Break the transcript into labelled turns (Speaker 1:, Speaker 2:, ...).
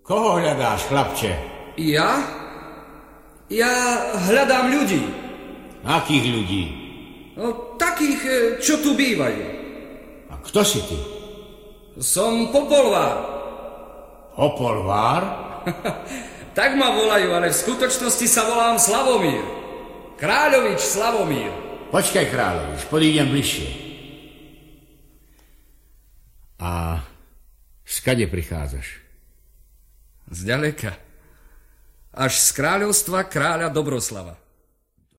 Speaker 1: Koho hľadáš, chlapče?
Speaker 2: Ja? Ja hľadám ľudí.
Speaker 1: Akých ľudí?
Speaker 2: No, takých, čo tu bývajú.
Speaker 1: A kto si ty?
Speaker 2: Som Popolvár.
Speaker 1: Popolvár?
Speaker 2: Tak ma volajú, ale v skutočnosti sa volám Slavomír. Kráľovič Slavomír.
Speaker 1: Počkaj, Kráľovič, podídem bližšie. A skade prichádzaš?
Speaker 2: Zďaleka. Až z kráľovstva kráľa Dobroslava.